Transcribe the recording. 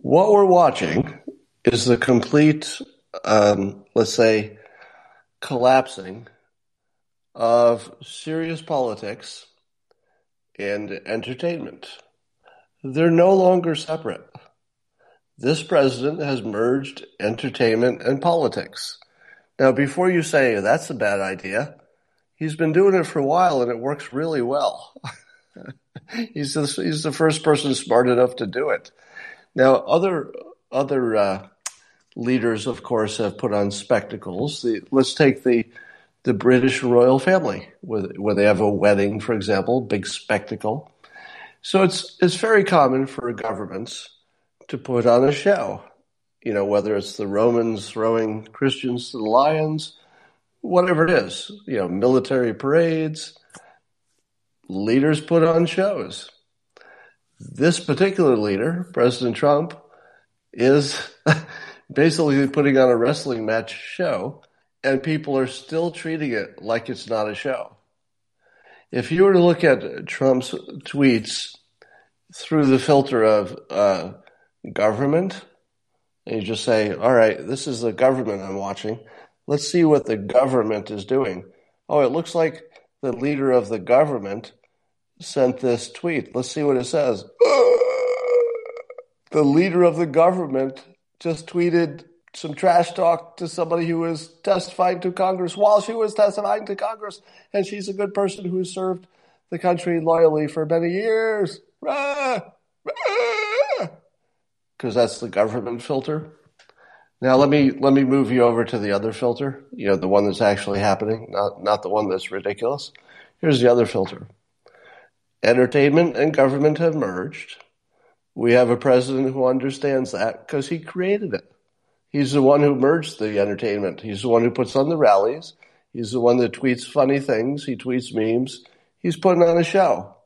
What we're watching is the complete, let's say, collapsing of serious politics and entertainment. They're no longer separate. This president has merged entertainment and politics. Now, before you say that's a bad idea, he's been doing it for a while and it works really well. He's the first person smart enough to do it. Now, other leaders, of course, have put on spectacles. Let's take the British royal family, where they have a wedding, for example, big spectacle. So it's very common for governments to put on a show. You know, whether it's the Romans throwing Christians to the lions, whatever it is. You know, military parades. Leaders put on shows. This particular leader, President Trump, is basically putting on a wrestling match show, and people are still treating it like it's not a show. If you were to look at Trump's tweets through the filter of government, and you just say, all right, this is the government I'm watching. Let's see what the government is doing. Oh, it looks like the leader of the government sent this tweet. Let's see what it says. The leader of the government just tweeted some trash talk to somebody who was testifying to Congress while she was testifying to Congress, and she's a good person who served the country loyally for many years. Because that's the government filter. Now let me move you over to the other filter, you know, the one that's actually happening, not the one that's ridiculous. Here's the other filter. Entertainment and government have merged. We have a president who understands that because he created it. He's the one who merged the entertainment. He's the one who puts on the rallies. He's the one that tweets funny things. He tweets memes. He's putting on a show.